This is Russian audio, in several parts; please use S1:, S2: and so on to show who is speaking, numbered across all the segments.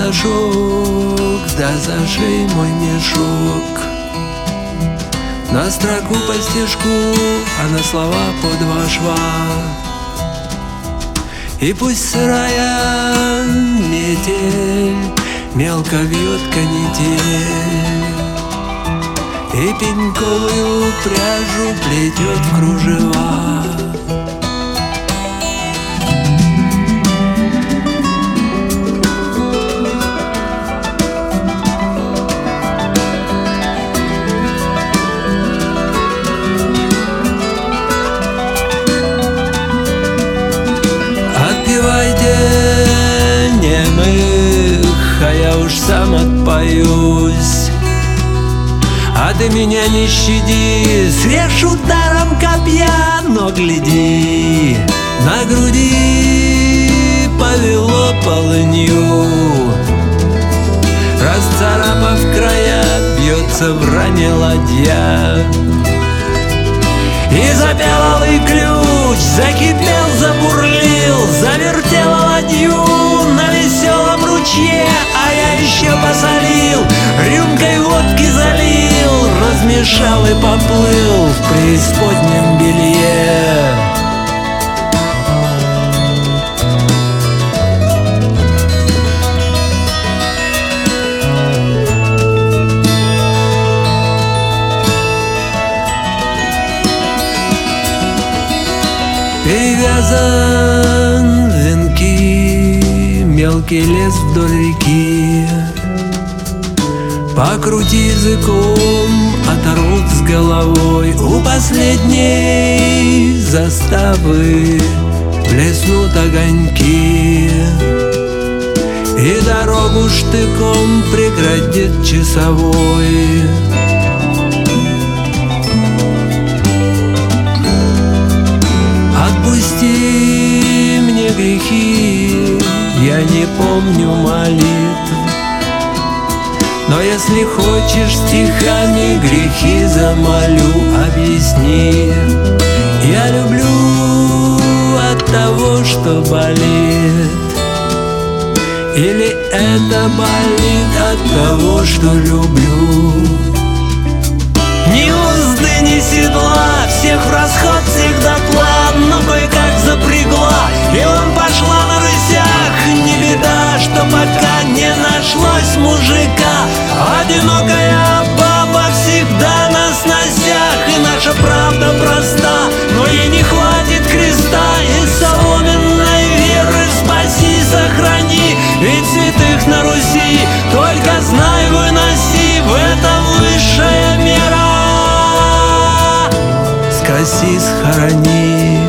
S1: пасашок, да зашей мой мешок. На строку по стежку, а на слова по два шва. И пусть сырая метель мелко вьет канитель, и пеньковую пряжу плетет в кружева. Отпевайте немых, а я уж сам отпоюсь. А ты меня не щади, срежь ударом копья, но гляди, на груди повело полынью. Расцарапав края, бьется в ране ладья. И запел алый ключ, закипел, забурлил, завертела ладью на веселом ручье. А я еще посолил, рюмкой водки залил, размешал и поплыл в преисподнем белье. Перевязан венки, мелкий лес вдоль реки. Покрути языком, оторвут с головой. У последней заставы блеснут огоньки, и дорогу штыком преградит часовой. Отпусти мне грехи, я не помню молитв, но если хочешь, стихами грехи замолю. Объясни, я люблю от того, что болит, или это болит от того, что люблю. Ни узды, ни седла, всех в расход, всех дотла, но кое-как запрягла, и он пошла на рысях. Не беда, что пока не нашлось мужика. Одинокая баба всегда на сносях, и наша правда проста, но ей не хватит креста. Из соломенной веры спаси, сохрани, ведь святых на Руси только знай выноси. В этом высшая мера, скоси, схорони.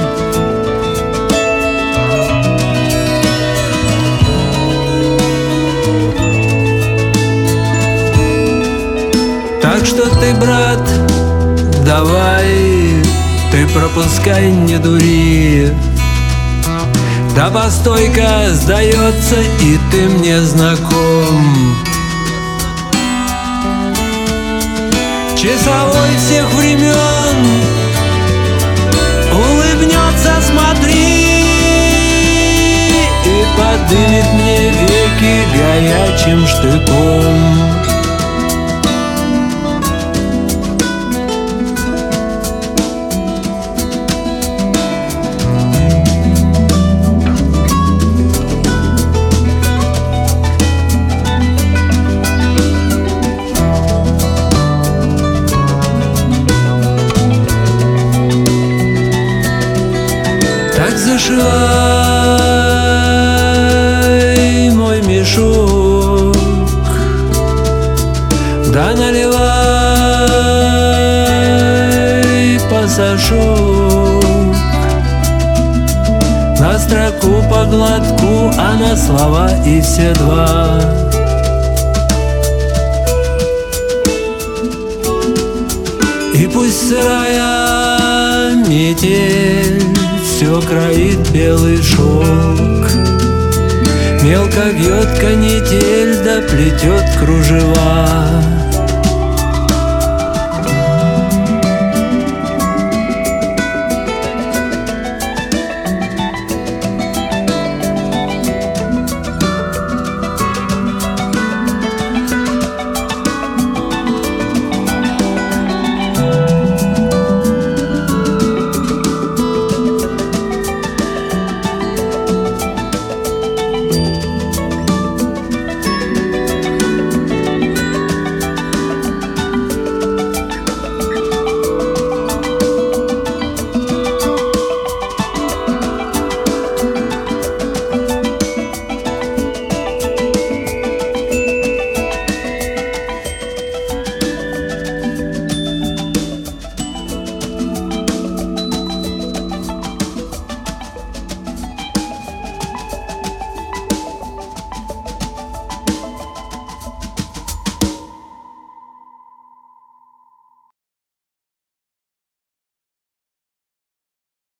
S1: Так что ты, брат, давай, ты пропускай, не дури. Да постой-ка, сдается, и ты мне знаком. Часовой всех времен улыбнется, смотри, и подымет мне веки горячим штыком. Так зашивай мой мешок, да наливай пасашок. На строку по глотку, а на слова и все два. И пусть сырая метель все кроит белый шелк, мелко вьет канитель, да плетет кружева.